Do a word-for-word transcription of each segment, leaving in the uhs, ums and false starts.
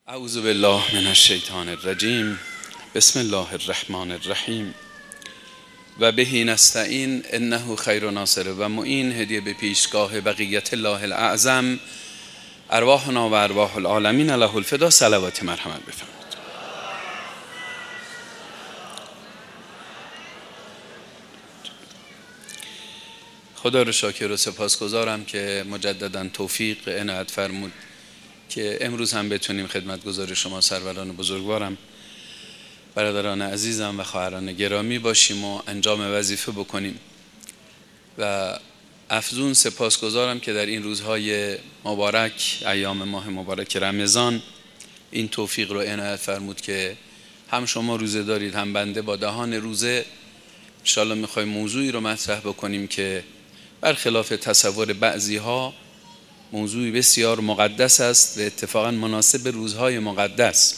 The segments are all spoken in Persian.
اعوذ بالله من الشیطان الرجیم. بسم الله الرحمن الرحیم. و بهی نستعین انه خیر ناصر و معین. هدیه به پیشگاه بقیت الله الاعظم، ارواحنا و ارواح العالمین له الفدا. صلوات مرحمت بفرمایید. خدا رو شاکر و سپاسگزارم که مجددا توفیق عنایت فرمود که امروز هم بتونیم خدمتگزار شما سروران بزرگوارم، برادران عزیزم و خواهران گرامی باشیم و انجام وظیفه بکنیم. و افزون سپاسگزارم که در این روزهای مبارک، ایام ماه مبارک رمضان، این توفیق رو عنایت فرمود که هم شما روزه دارید هم بنده با دهان روزه انشاءالله میخوایم موضوعی رو مطرح بکنیم که برخلاف تصور بعضی ها موضوعی بسیار مقدس است و اتفاقا مناسب روزهای مقدس.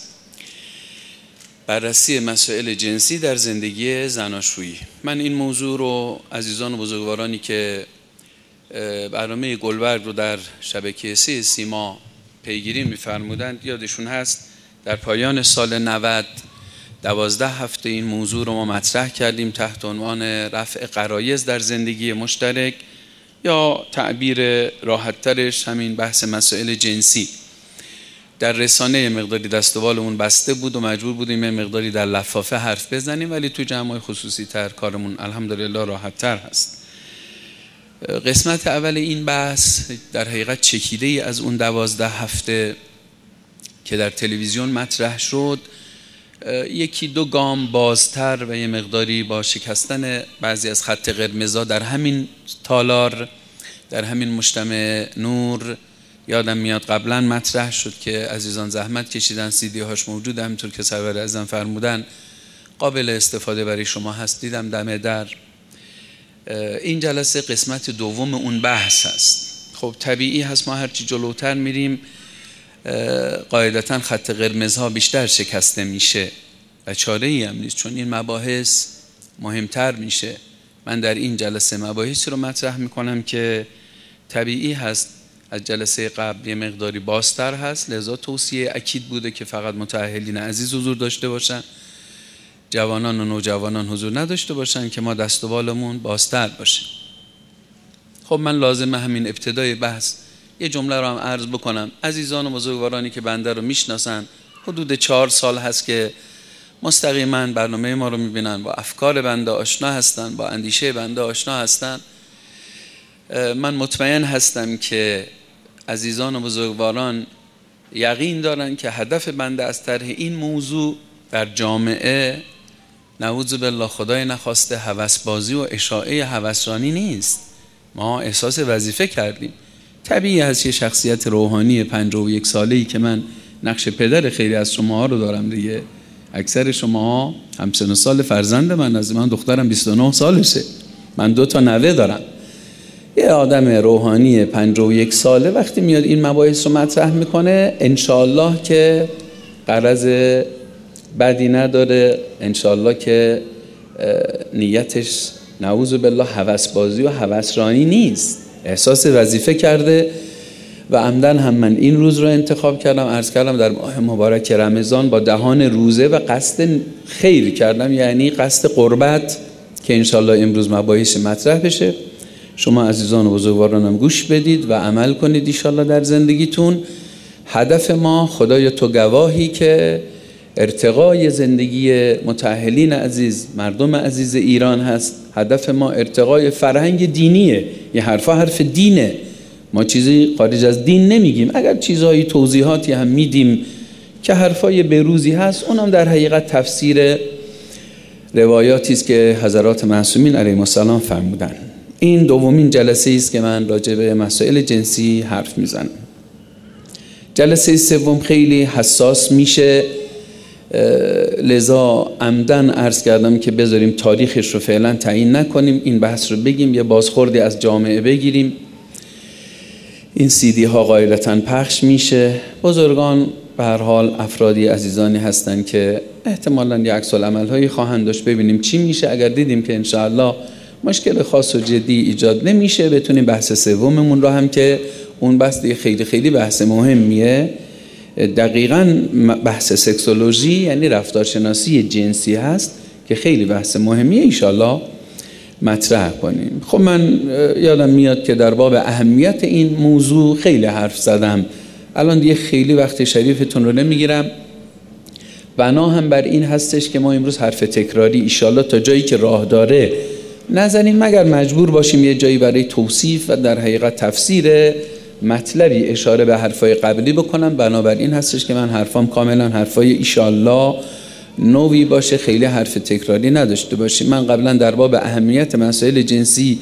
بررسی مسائل جنسی در زندگی زناشویی. من این موضوع رو عزیزان و بزرگوارانی که برنامه گلبرگ رو در شبکه سه سیما پیگیری می‌فرمودند یادشون هست در پایان سال نود دوازده هفته این موضوع رو ما مطرح کردیم تحت عنوان رفع غرایز در زندگی مشترک، یا تعبیر راحت‌ترش همین بحث مسائل جنسی. در رسانه مقداری دست و بالمون بسته بود و مجبور بودیم مقداری در لفافه حرف بزنیم، ولی تو جمع‌های خصوصی تر کارمون الحمدلله راحت‌تر هست. قسمت اول این بحث در حقیقت چکیده ای از اون دوازده هفته که در تلویزیون مطرح شد، یکی دو گام بازتر و یه مقداری با شکستن بعضی از خط قرمزا در همین تالار، در همین مجتمع نور. یادم میاد قبلا مطرح شد که عزیزان زحمت کشیدن، سیدی هاش موجود، همینطور که سرور اعظم فرمودن قابل استفاده برای شما هست. دیدم دم در. این جلسه قسمت دوم اون بحث هست. خب طبیعی هست ما هرچی جلوتر میریم قاعدتاً خط قرمزها بیشتر شکسته میشه و چاره ای هم نیست، چون این مباحث مهمتر میشه. من در این جلسه مباحثی رو مطرح میکنم که طبیعی هست از جلسه قبل یه مقداری بازتر هست، لذا توصیه اکید بوده که فقط متأهلین عزیز حضور داشته باشن، جوانان و نوجوانان حضور نداشته باشن که ما دست و بالمون بازتر باشه. خب من لازمه همین ابتدای بحث یه جمله رو هم عرض بکنم. عزیزان و بزرگوارانی که بنده رو میشناسن، حدود چهار سال هست که مستقیما برنامه ما رو میبینن، با افکار بنده آشنا هستن، با اندیشه بنده آشنا هستن. من مطمئن هستم که عزیزان و بزرگواران یقین دارن که هدف بنده از طرح این موضوع در جامعه نعوذ بالله خدای نخواسته هوسبازی و اشاعه هوسرانی نیست. ما احساس وظیفه کردیم. طبیعی هست یه شخصیت روحانی پنجاه و یک ساله‌ای که من نقش پدر خیلی از شماها رو دارم دیگه، اکثر شماها همسن سال فرزند من، از من دخترم بیست و نه سالشه، من دو تا نوه دارم. یه آدم روحانی پنجاه و یک ساله وقتی میاد این مباحث رو مطرح میکنه انشاءالله که غرض بدی نداره، انشاءالله که نیتش نعوذ بالله هوسبازی و هوسرانی نیست، احساس وظیفه کرده. و عمدن هم من این روز رو انتخاب کردم، عرض کردم در ماه مبارک رمضان با دهان روزه و قصد خیر کردم، یعنی قصد قربت، که انشالله امروز مباحث مطرح بشه. شما عزیزان و بزرگوارانم گوش بدید و عمل کنید انشالله در زندگیتون. هدف ما خدای تو گواهی که ارتقای زندگی متأهلین عزیز، مردم عزیز ایران هست. هدف ما ارتقای فرهنگ دینیه. یه حرفا حرف دینه، ما چیزی خارج از دین نمیگیم. اگر چیزهایی توضیحاتی هم میدیم که حرفای بروزی هست، اونم در حقیقت تفسیر روایاتی است که حضرات معصومین علیهم السلام فرمودن. این دومین جلسه است که من راجع به مسائل جنسی حرف میزنم. جلسه سوم خیلی حساس میشه، لذا عمدن عرض کردم که بذاریم تاریخش رو فعلا تعیین نکنیم، این بحث رو بگیم، یه بازخوردی از جامعه بگیریم. این سیدی ها قاعدتاً پخش میشه. بزرگان به هر حال افرادی عزیزانی هستن که احتمالاً یه عکس العمل هایی خواهند داشت، ببینیم چی میشه. اگر دیدیم که انشاءالله مشکل خاص و جدی ایجاد نمیشه، بتونیم بحث سوممون رو هم که اون بحث دیگه خیلی خیلی بحث مهمیه دقیقاً بحث سکسولوژی یعنی رفتارشناسی جنسی هست که خیلی بحث مهمیه، انشالله مطرح کنیم. خب من یادم میاد که در باب اهمیت این موضوع خیلی حرف زدم، الان دیگه خیلی وقت شریفتون رو نمیگیرم. بنا هم بر این هستش که ما امروز حرف تکراری انشالله تا جایی که راه داره نزنیم، مگر مجبور باشیم یه جایی برای توصیف و در حقیقت تفسیر مطلبی اشاره به حرفای قبلی بکنم. بنابراین هستش که من حرفام کاملا حرفای انشالله نوی باشه، خیلی حرف تکراری نداشته باشیم. من قبلا در باب اهمیت مسائل جنسی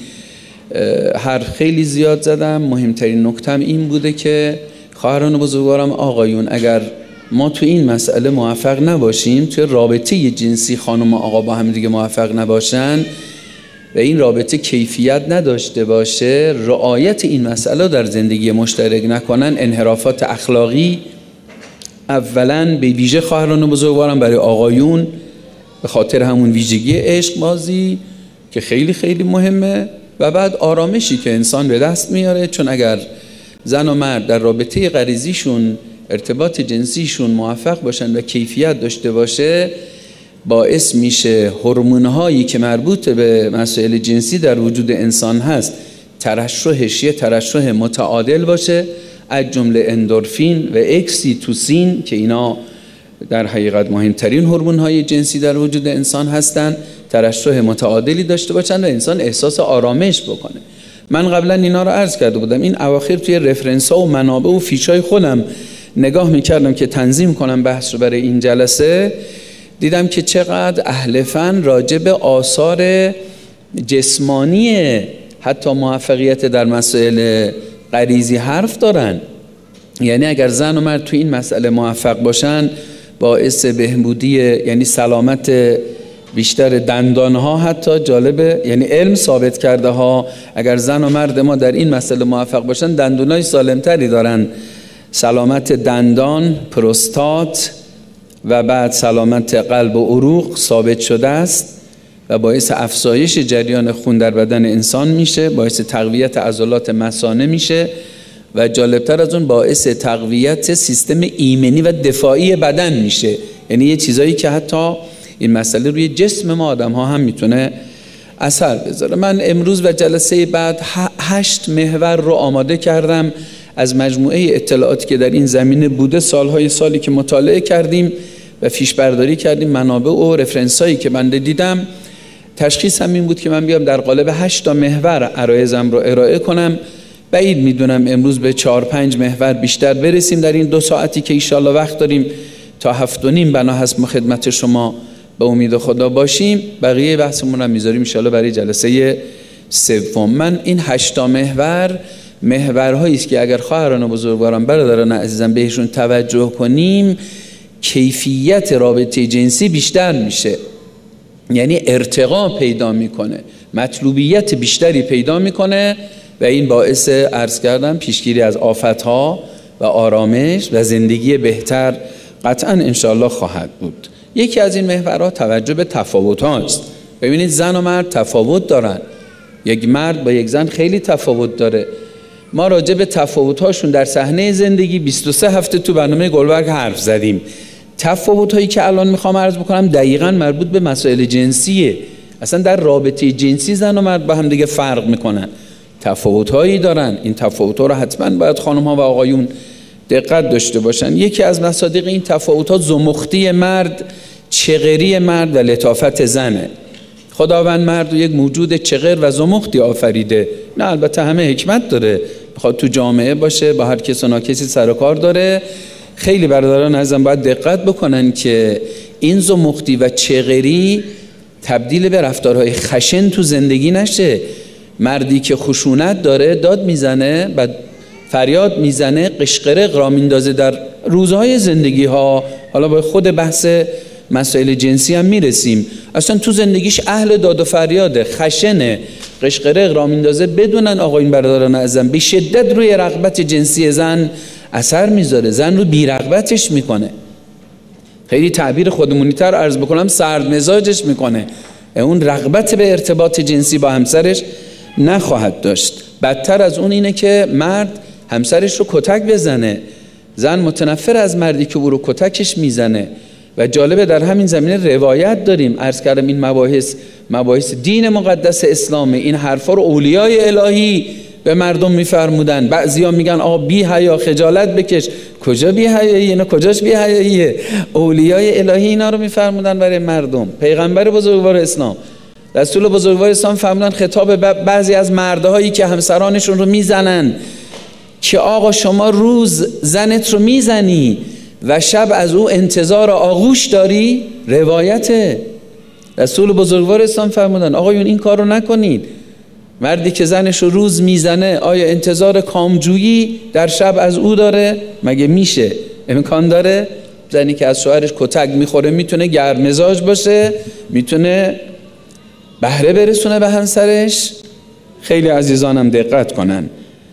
حرف خیلی زیاد زدم. مهمترین نکتم این بوده که خواهران بزرگوارم، آقایون، اگر ما تو این مسئله موفق نباشیم، تو رابطه جنسی خانم و آقا با هم دیگه موفق نباشن و این رابطه کیفیت نداشته باشه، رعایت این مسئله در زندگی مشترک نکنن، انحرافات اخلاقی اولا به ویژه خواهران بزرگوارم برای آقایون به خاطر همون ویژگی عشق بازی که خیلی خیلی مهمه، و بعد آرامشی که انسان به دست میاره. چون اگر زن و مرد در رابطه غریزیشون، ارتباط جنسیشون موفق باشن و کیفیت داشته باشه، باعث میشه هورمون‌هایی که مربوط به مسائل جنسی در وجود انسان هست ترشحش یه ترشح متعادل باشه، از جمله اندورفین و اکسیتوسین که اینا در حقیقت مهمترین هورمون‌های جنسی در وجود انسان هستن، ترشح متعادلی داشته باشن و انسان احساس آرامش بکنه. من قبلا اینا رو عرض کرده بودم، این اواخر توی رفرنس‌ها و منابع و فیچای خودم نگاه میکردم که تنظیم کنم بحث رو برای این جلسه، دیدم که چقدر اهل فن راجع به آثار جسمانی حتی موفقیت در مسائل غریزی حرف دارن. یعنی اگر زن و مرد تو این مسئله موفق باشن، باعث بهبودی یعنی سلامت بیشتر دندانها، حتی جالبه، یعنی علم ثابت کرده ها اگر زن و مرد ما در این مسئله موفق باشن دندونای سالمتری دارن، سلامت دندان، پروستات و بعد سلامت قلب و عروق ثابت شده است و باعث افزایش جریان خون در بدن انسان میشه، باعث تقویت عضلات مثانه میشه و جالبتر از اون باعث تقویت سیستم ایمنی و دفاعی بدن میشه. یعنی یه چیزایی که حتی این مسئله روی جسم ما آدم ها هم میتونه اثر بذاره. من امروز و جلسه بعد هشت محور رو آماده کردم از مجموعه اطلاعاتی که در این زمینه بوده، سالهای سالی که مطالعه کردیم و فیش برداری کردیم، منابع و رفرنس هایی که من دیدم. تشخیص هم این بود که من بیام در قالب هشت تا محور عرایزم رو ارائه کنم. بعید میدونم امروز به چهار پنج محور بیشتر برسیم در این دو ساعتی که ایشالله وقت داریم، تا هفت و نیم بنا هست ما خدمت شما به امید خدا باشیم. بقیه بحثمون هم میذاریم انشالله برای جلسه سوم. من این هشت تا محور محورهایی است که اگر خواهران و بزرگواران، برادران عزیزم بهشون توجه کنیم، کیفیت رابطه جنسی بیشتر میشه، یعنی ارتقا پیدا میکنه، مطلوبیت بیشتری پیدا میکنه و این باعث عرض کردم پیشگیری از آفتها و آرامش و زندگی بهتر قطعا انشاءالله خواهد بود. یکی از این محورها توجه به تفاوت هاست. ببینید زن و مرد تفاوت دارن، یک مرد با یک زن خیلی تفاوت داره. ما راجع به تفاوت‌هاشون در صحنه زندگی بیست و سه هفته تو برنامه گلبرگ حرف زدیم. تفاوت‌هایی که الان میخوام عرض بکنم دقیقاً مربوط به مسائل جنسیه. اصلا در رابطه جنسی زن و مرد با هم دیگه فرق میکنن، تفاوت‌هایی دارن. این تفاوت‌ها رو حتماً باید خانم‌ها و آقایون دقت داشته باشن. یکی از مصادیق این تفاوت‌ها زمختی مرد، چغری مرد و لطافت زنه. خداوند مرد رو یک موجود چغر و زمختی آفریده. نه البته همه حکمت داره، بخواد تو جامعه باشه، با هر کس و ناکسی سر و کار داره. خیلی برادران عزیزم باید دقت بکنن که این زمختی و چغری تبدیل به رفتارهای خشن تو زندگی نشه. مردی که خشونت داره داد میزنه و فریاد میزنه، قشقرق را میندازه در روزهای زندگی ها. حالا با خود بحث مسائل جنسی هم میرسیم. اصلا تو زندگیش اهل داد و فریاده، خشنه، قشقرق را میندازه. بدونن آقایون برادران عزیزم به شدت روی رغبت جنسی زن اثر میذاره، زن رو بی رغبتش میکنه. خیلی تعبیر خودمونی‌تر عرض بکنم، سرد مزاجش میکنه. اون رغبت به ارتباط جنسی با همسرش نخواهد داشت. بدتر از اون اینه که مرد همسرش رو کتک بزنه. زن متنفر از مردی که او رو کتکش میزنه. و جالبه در همین زمینه روایت داریم، عرض کردم این مباحث مباحث دین مقدس اسلامه. این حرفا رو اولیای الهی به مردم میفرمودن. بعضیا میگن آقا بی حیا خجالت بکش. کجا بی حیایی؟ اینا کجاش بی حیاییه؟ اولیای الهی اینا رو میفرمودن برای مردم. پیغمبر بزرگوار اسلام، رسول بزرگوار اسلام فرمودن خطاب بعضی از مردهایی که همسرانشون رو میزنن که آقا شما روز زنت رو میزنی و شب از او انتظار آغوش داری. روایته رسول بزرگوار اسلام فرمودن آقایون این کار رو نکنید. مردی که زنش رو روز میزنه آیا انتظار کامجویی در شب از او داره؟ مگه میشه؟ امکان داره؟ زنی که از شوهرش کتک میخوره میتونه گرم مزاج باشه، میتونه بهره برسونه به همسرش. خیلی عزیزانم دقت کنن،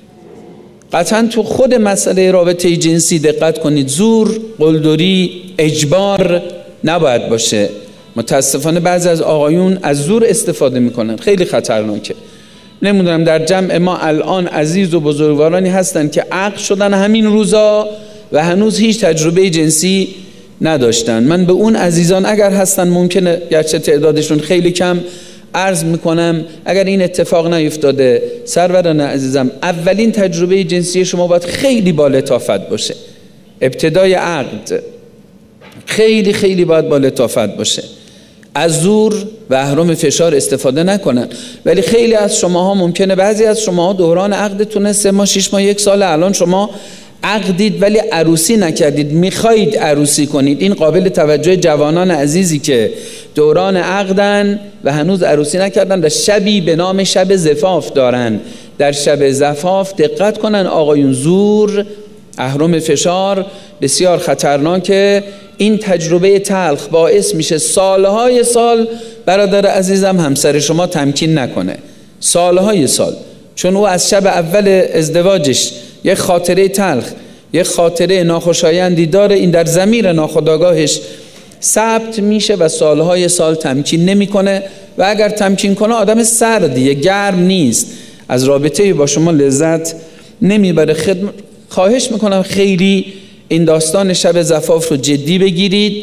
قطعا تو خود مسئله رابطه جنسی دقت کنید. زور، قلدری، اجبار نباید باشه. متاسفانه بعضی از آقایون از زور استفاده میکنن، خیلی خطرناکه. نمیدونم در جمع ما الان عزیز و بزرگوارانی هستن که عقد شدن همین روزا و هنوز هیچ تجربه جنسی نداشتن. من به اون عزیزان اگر هستن، ممکنه گرچه تعدادشون خیلی کم، عرض میکنم اگر این اتفاق نیفتاده سروران عزیزم، اولین تجربه جنسی شما باید خیلی با لطافت باشه. ابتدای عقد خیلی خیلی باید با لطافت باشه. از زور و اهرم فشار استفاده نکنن. ولی خیلی از شماها ممکنه، بعضی از شماها دوران عقدتونه سه ماه شش ماه یک سال، الان شما عقدید ولی عروسی نکردید، میخواید عروسی کنید. این قابل توجه جوانان عزیزی که دوران عقدن و هنوز عروسی نکردن و شبی به نام شب زفاف دارن. در شب زفاف دقت کنن آقایون، زور، اهرم فشار بسیار خطرناکه. این تجربه تلخ باعث میشه سالهای سال برادر عزیزم همسر شما تمکین نکنه، سالهای سال، چون او از شب اول ازدواجش یک خاطره تلخ، یک خاطره ناخوشایندی داره. این در ضمیر ناخودآگاهش ثبت میشه و سالهای سال تمکین نمیکنه و اگر تمکین کنه آدم سردیه، گرم نیست، از رابطه با شما لذت نمیبره. خدمت خواهش میکنم خیلی این داستان شب زفاف رو جدی بگیرید.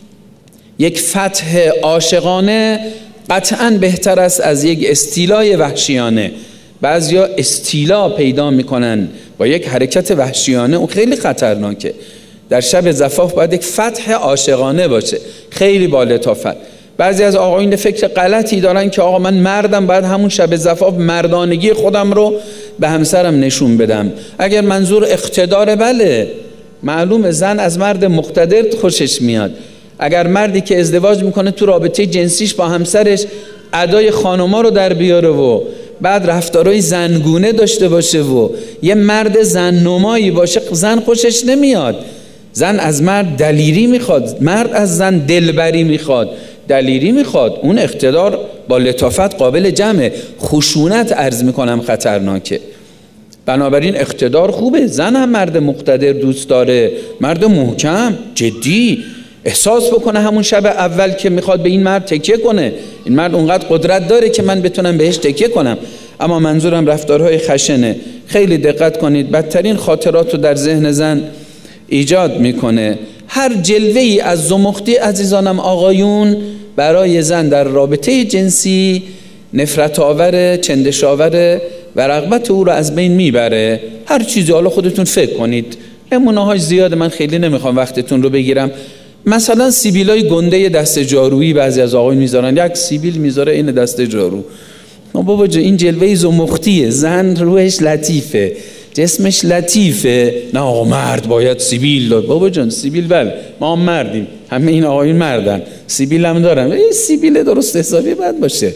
یک فتح عاشقانه قطعاً بهتر است از یک استیلای وحشیانه. بعضیا استیلا پیدا میکنن با یک حرکت وحشیانه، اون خیلی خطرناکه. در شب زفاف باید یک فتح عاشقانه باشه، خیلی با لطافت. بعضی از آقایون فکر غلطی دارن که آقا من مردم، باید همون شب زفاف مردانگی خودم رو به همسرم نشون بدم. اگر منظور اقتدار، بله معلومه زن از مرد مقتدر خوشش میاد. اگر مردی که ازدواج میکنه تو رابطه جنسیش با همسرش ادای خانوما رو در بیاره و بعد رفتارهای زنگونه داشته باشه و یه مرد زن نمایی باشه، زن خوشش نمیاد. زن از مرد دلیری میخواد، مرد از زن دلبری میخواد، دلیری میخواد. اون اقتدار با لطافت قابل جمعه، خشونت عرض میکنم خطرناکه. بنابراین اقتدار خوبه، زن هم مرد مقتدر دوست داره، مرد محکم جدی احساس بکنه همون شب اول که میخواد به این مرد تکیه کنه، این مرد اونقدر قدرت داره که من بتونم بهش تکیه کنم. اما منظورم رفتارهای خشنه. خیلی دقت کنید، بدترین خاطرات رو در ذهن زن ایجاد میکنه. هر جلوه ای از زمختی عزیزانم آقایون برای زن در رابطه جنسی نفرت آوره، چندش آوره و رغبت او رو از بین میبره. هر چیزی، حالا خودتون فکر کنید، نمونه هاش زیاده، من خیلی نمیخوام وقتتون رو بگیرم. مثلا سیبیلای گنده دست جارویی بعضی از آقایون میذارن، یک سیبیل میذاره این دست جارو. بابا جا این جلوه زمختیه، زن روحش لطیفه، جسمش لطیفه، نه آقا مرد باید سیبیل داد. بابا جان سیبیل، بله ما هم مردیم، همه این آقایون مردن، سیبیل هم دارن، این سیبیل درست حسابی باید باشه.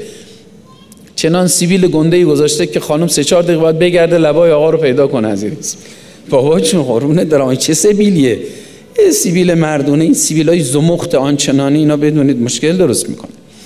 چنان سیبیل گنده‌ای گذاشته که خانم سه چهار دقیقه باید بگرده لبای آقا رو پیدا کنه از این. بابا جون قربونت برم، این چه سیبیلیه؟ این سیبیل مردونه، این سیبیلای زمخت آنچنانی اینا بدونید مشکل درست میکنه.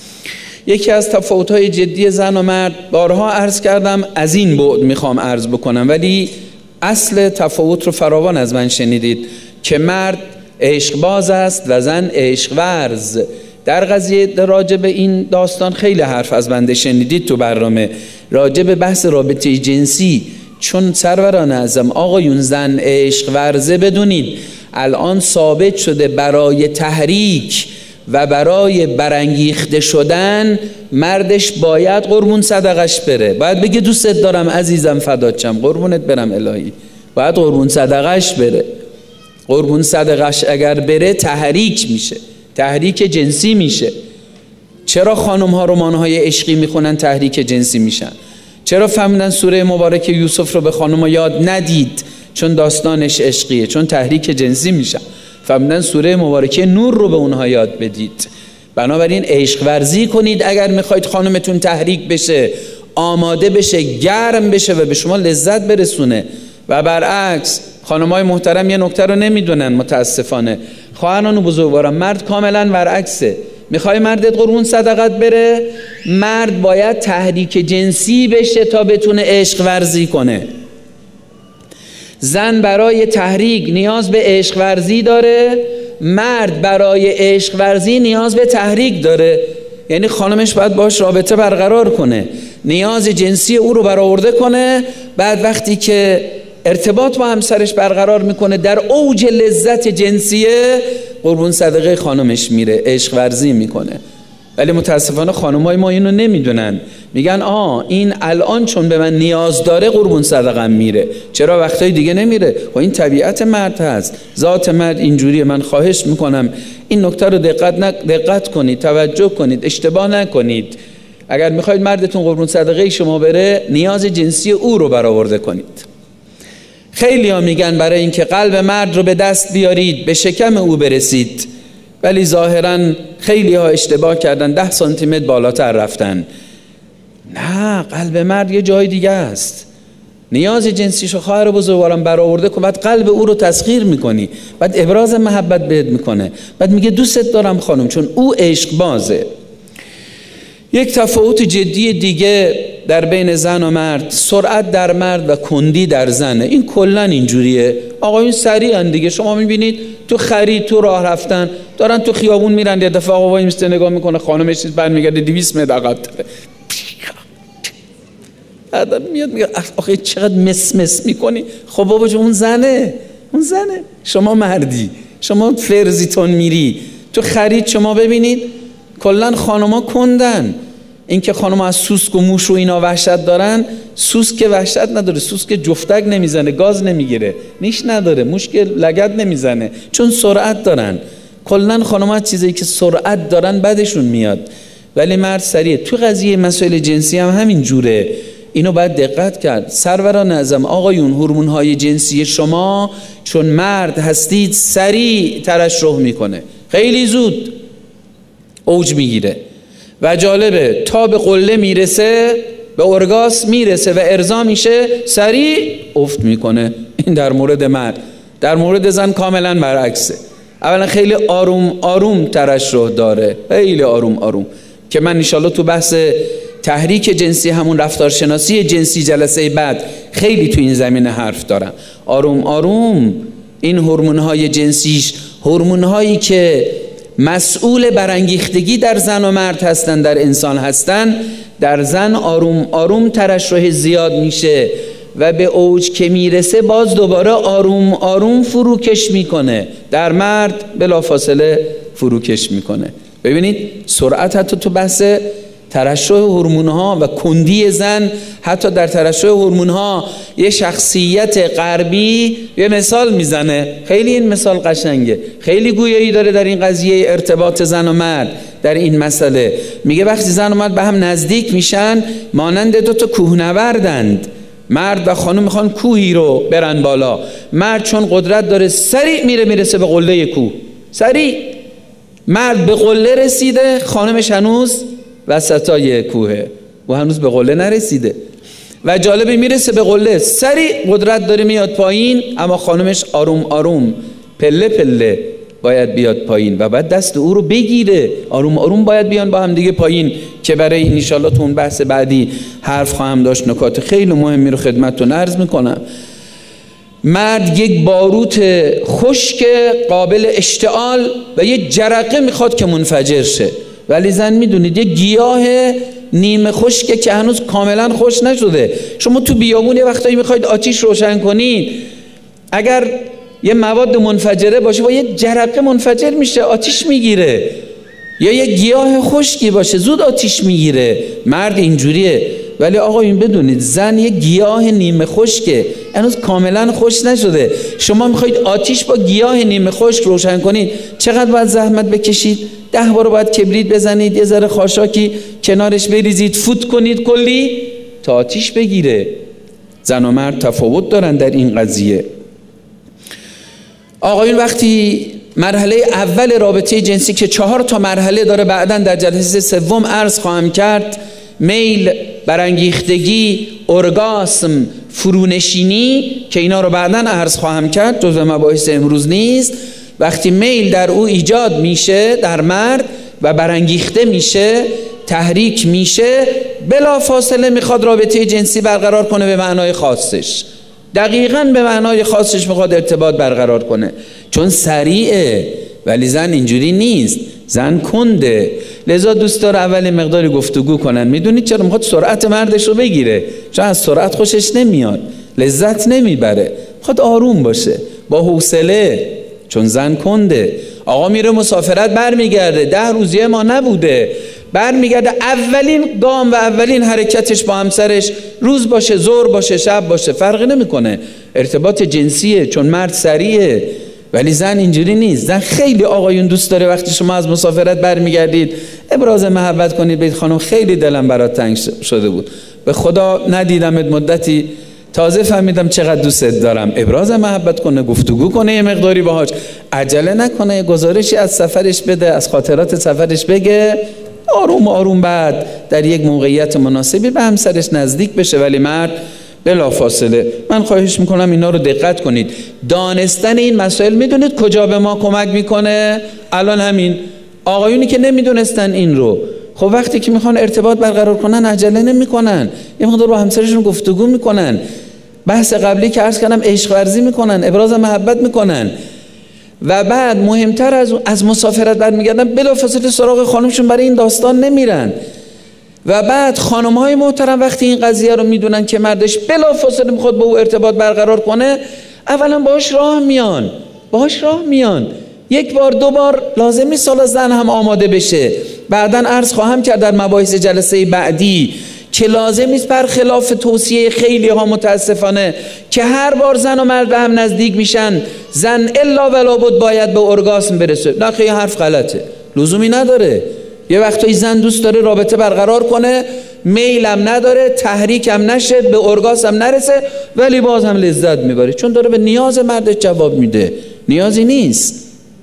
یکی از تفاوت‌های جدی زن و مرد، بارها عرض کردم، از این بعد میخوام عرض بکنم ولی اصل تفاوت رو فراوان از من شنیدید که مرد عشق باز است و زن عشق ورز. در قضیه راجع به این داستان خیلی حرف از بنده شنیدید تو برنامه، راجع به بحث رابطه جنسی چون سروران اعظم آقایون زن عشق ورزه بدونید الان ثابت شده برای تحریک و برای برانگیخته شدن مردش باید قربون صدقش بره، باید بگه دوستت دارم عزیزم فدات شم قربونت برم الهی، باید قربون صدقش بره. قربون صدقش اگر بره تحریک میشه، تحریک جنسی میشه. چرا خانم ها رمان های عشقی میخونن تحریک جنسی میشن؟ چرا فهمیدن سوره مبارک یوسف رو به خانم ها یاد ندید؟ چون داستانش عشقیه، چون تحریک جنسی میشن. فهمیدن سوره مبارکه نور رو به اونها یاد بدید. بنابراین عشق ورزی کنید اگر میخواید خانمتون تحریک بشه، آماده بشه، گرم بشه و به شما لذت برسونه. و برعکس خانمای محترم یه نکته رو نمیدونن متاسفانه، خواهران و بزرگواران، مرد کاملا برعکسه. میخوای مردت قربون صدقت بره، مرد باید تحریک جنسی بشه تا بتونه عشق ورزی کنه. زن برای تحریک نیاز به عشق ورزی داره، مرد برای عشق ورزی نیاز به تحریک داره. یعنی خانمش باید باش رابطه برقرار کنه، نیاز جنسی او رو برآورده کنه، بعد وقتی که ارتباط با همسرش برقرار میکنه در اوج لذت جنسیه، قربون صدقه خانمش میره، عشق ورزی میکنه. ولی متاسفانه خانمای ما اینو نمیدونن، میگن آه این الان چون به من نیاز داره قربون صدقم میره، چرا وقتای دیگه نمیره؟ و این طبیعت مرد هست، ذات مرد اینجوریه. من خواهش میکنم این نکته رو دقت نک... دقت کنید، توجه کنید، اشتباه نکنید. اگر میخواید مردتون قربون صدقه شما بره، نیاز جنسی او رو برآورده کنید. خیلی ها میگن برای اینکه قلب مرد رو به دست بیارید به شکم او برسید، ولی ظاهرا خیلی ها اشتباه کردن، ده سانتی متر بالاتر رفتن. نه، قلب مرد یه جای دیگه است. نیاز جنسیشو خواهر بزرگوارم برآورده کن، بعد قلب او رو تسخیر میکنی، بعد ابراز محبت بهت میکنه، بعد میگه دوستت دارم خانم، چون او عشق بازه. یک تفاوت جدی دیگه در بین زن و مرد، سرعت در مرد و کندی در زنه. این کلا اینجوریه. آقایون سریعن دیگه. شما میبینید تو خرید، تو راه رفتن، دارن تو خیابون میرن، یه دفعه آقا وای میسته نگاه میکنه، خانمش چیز برمیگرده دویست متر عقب تره، آدم میاد میگه آخه چقدر مس مس میکنی. خب بابا جون اون زنه، اون زنه، شما مردی، شما فرزیتون میری تو خرید. شما ببینید کلا خانما کندن. این که خانما از سوسک و موش و اینا وحشت دارن، سوسک که وحشت نداره، سوسک جفتک نمیزنه، گاز نمیگیره، نیش نداره، موش که لگد نمیزنه، چون سرعت دارن. کلا خانما چیزایی که سرعت دارن بعدشون میاد، ولی مرد سریع. تو قضیه مسائل جنسی هم همین جوره. اینو باید دقت کرد. سروران اعظم آقایون، هورمون‌های جنسی شما چون مرد هستید سریع ترشح میکنه، خیلی زود اوج میگیره و جالبه تا به قله میرسه، به ارگاسم میرسه و ارضا میشه، سریع افت میکنه. این در مورد مرد. در مورد زن کاملا برعکسه. اولا خیلی آروم آروم ترشح داره، خیلی آروم آروم، که من انشالله تو بحث تحریک جنسی، همون رفتارشناسی جنسی، جلسه بعد خیلی تو این زمینه حرف دارم. آروم آروم این هورمون‌های جنسیش، هورمون‌هایی که مسئول برانگیختگی در زن و مرد هستن، در انسان هستن، در زن آروم آروم ترشح زیاد میشه و به اوج که میرسه باز دوباره آروم آروم فروکش میکنه، در مرد بلافاصله فروکش میکنه. ببینید سرعت حتی تو بحث ترشح هورمون‌ها و کندی زن، حتی در ترشح هورمون‌ها یه شخصیت غربی یه مثال میزنه، خیلی این مثال قشنگه، خیلی گویایی داره در این قضیه ارتباط زن و مرد. در این مسئله میگه وقتی زن و مرد به هم نزدیک میشن مانند دو تا کوهنوردند. مرد و خانم میخوان کوهی رو برن بالا، مرد چون قدرت داره سریع میره میرسه به قله کوه، سریع. مرد به قله رسیده، خانمش هنوز وسطای کوهه و هنوز به قله نرسیده و جالبه میرسه به قله، سریع قدرت داره میاد پایین، اما خانمش آروم آروم پله پله باید بیاد پایین و بعد دست او رو بگیره، آروم آروم باید بیان با هم دیگه پایین، که برای این انشالله تو اون بحث بعدی حرف خواهم داشت. نکات خیلی مهمی رو خدمتتون عرض میکنم. مرد یک باروت خشک قابل اشتعال و یک جرقه میخواد که منفجر شه، ولی زن میدونید یک گیاه نیمه خشکه که هنوز کاملا خوش نشده. شما تو بیابون یه وقتایی میخواید آتیش روشن کنید، اگر یه مواد منفجره باشه با یه جرقه منفجر میشه، آتیش میگیره. یا یه گیاه خشکی باشه زود آتیش میگیره. مرد اینجوریه. ولی آقا این بدونید زن یه گیاه نیمه خشکه، هنوز کاملا خوش نشده. شما میخواید آتیش با گیاه نیمه خشک روشن کنید، چقدر باید زحمت بکشید؟ ده بار باید کبریت بزنید، یه ذره خاشاکی کنارش بریزید، فوت کنید کلی تا آتیش بگیره. زن و مرد تفاوت دارن در این قضیه. آقایون وقتی مرحله اول رابطه جنسی که چهار تا مرحله داره، بعداً در جلسه سوم عرض خواهم کرد، میل، برانگیختگی، ارگاسم، فرونشینی، که اینا رو بعداً عرض خواهم کرد، جزء مباحث امروز نیست. وقتی میل در او ایجاد میشه در مرد و برانگیخته میشه، تحریک میشه، بلا فاصله میخواد رابطه جنسی برقرار کنه به معنای خاصش. دقیقاً به معنای خاصش میخواد ارتباط برقرار کنه، چون سریعه. ولی زن اینجوری نیست، زن کنده، لذا دوست داره اول مقداری گفتگو کنن. میدونید چرا؟ میخواد سرعت مردش رو بگیره، چون از سرعت خوشش نمیاد، لذت نمیبره، میخواد آروم باشه با حوصله، چون زن کنده. آقا میره مسافرت برمیگرده، ده روزیه ما نبوده، برمیگرده اولین گام و اولین حرکتش با همسرش روز باشه ظهر باشه شب باشه فرقی نمیکنه، ارتباط جنسیه، چون مرد سریعه. ولی زن اینجوری نیست. زن خیلی آقایون دوست داره وقتی شما از مسافرت برمیگردید ابراز محبت کنید، بگید خانم خیلی دلم برات تنگ شده بود، به خدا ندیدمت مدتی، تازه فهمیدم چقدر دوستت دارم. ابراز محبت کنه، گفتگو کنه یه مقداری باهاش، عجله نکنه، گزارشی از سفرش بده، از خاطرات سفرش بگه، آروم آروم بعد در یک موقعیت مناسبی به همسرش نزدیک بشه. ولی مرد بلا فاصله. من خواهش میکنم اینا رو دقت کنید. دانستن این مسائل میدونید کجا به ما کمک میکنه؟ الان همین آقایونی که نمیدونستن این رو، خب وقتی که میخوان ارتباط برقرار کنن عجله نمیکنن، یه مقدار با همسرشون گفتگو میکنن، بحث قبلی که عرض کردم عشق ورزی میکنن، ابراز محبت میکنن، و بعد مهمتر از از مسافرت برمیگردن بلافاصله سراغ خانمشون برای این داستان نمیرن. و بعد خانم‌های محترم وقتی این قضیه رو میدونن که مردش بلافاصله میخواد با او ارتباط برقرار کنه، اولا باهاش راه میان باهاش راه میان یک بار دو بار لازم نیست سال زن هم آماده بشه. بعداً عرض خواهم کرد در مباحث جلسه بعدی که لازم نیست برخلاف توصیه خیلی ها متاسفانه که هر بار زن و مرد به هم نزدیک میشن زن الا ولا بد باید به ارگاسم برسه. نه خیلی حرف غلطه، لزومی نداره. یه وقتایی زن دوست داره رابطه برقرار کنه، میلم نداره، تحریکم نشه، به ارگاسم نرسه، ولی باز هم لذت میبره، چون داره به نیاز مردش جواب میده. نیازی نیست،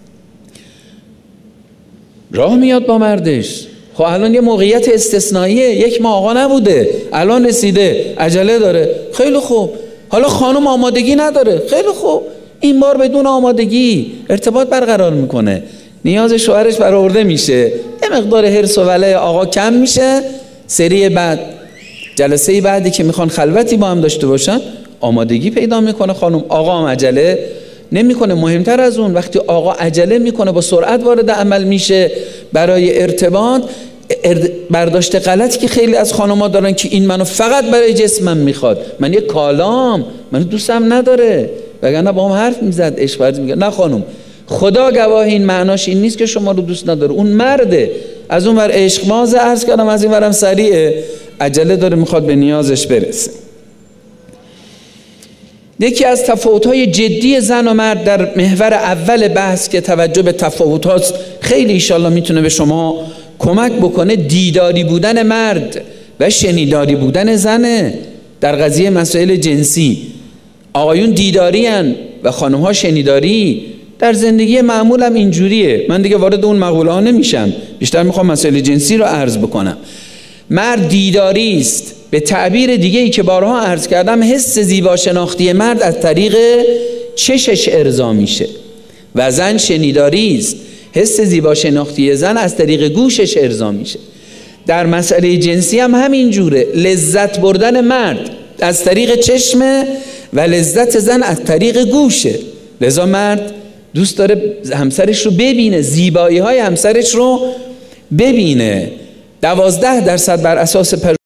راه میاد با مردش. خب الان یه موقعیت استثنائیه، یک ماه آقا نبوده الان رسیده، عجله داره، خیلی خوب. حالا خانم آمادگی نداره، خیلی خوب، این بار بدون آمادگی ارتباط برقرار میکنه، نیاز شوهرش برآورده میشه، یه مقدار حرص و ولع آقا کم میشه. سری بعد، جلسه بعدی که میخوان خلوتی با هم داشته باشن، آمادگی پیدا میکنه خانم، آقا هم عجله نمیکنه. مهمتر از اون وقتی آقا عجله میکنه با سرعت وارد عمل میشه برای ارتباط، برداشت غلطی که خیلی از خانم‌ها دارن که این منو فقط برای جسمم میخواد، من یه کالام، منو دوستم نداره، وگرنه با هم حرف میزد عشق ورزی میگه. نه خانم، خدا گواه این معناش این نیست که شما رو دوست نداره، اون مرده، از اون ور عشق مازه، عرض کردم از این ورم سریعه، عجله داره میخواد به نیازش برسه. یکی از تفاوت‌های جدی زن و مرد در محور اول بحث که توجه به تفاوت‌هاست خیلی ایشالله میتونه به شما کمک بکنه، دیداری بودن مرد و شنیداری بودن زنه در قضیه مسائل جنسی. آقایون دیداری هن و خانم‌ها شنیداری. در زندگی معمول هم اینجوریه. من دیگه وارد اون مقوله ها نمیشم، بیشتر میخوام مسائل جنسی رو عرض بکنم. مرد دیداری است، به تعبیر دیگه ای که بارها عرض کردم، حس زیبا شناختی مرد از طریق چشش ارضا میشه و زن شنیداری است، حس زیبا شناختی زن از طریق گوشش ارضا میشه. در مسئله جنسی هم همین جوره، لذت بردن مرد از طریق چشمه و لذت زن از طریق گوشه. لذا مرد دوست داره همسرش رو ببینه، زیبایی های همسرش رو ببینه دوازده درصد بر اساس